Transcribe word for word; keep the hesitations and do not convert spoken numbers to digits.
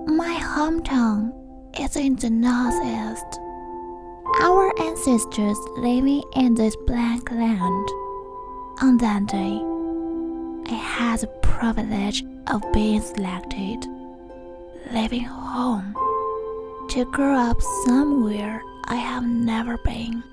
My hometown is in the northeast. Our ancestors living in this blank land. On that day, I had the privilege of being selected, leaving home to grow up somewhere I have never been.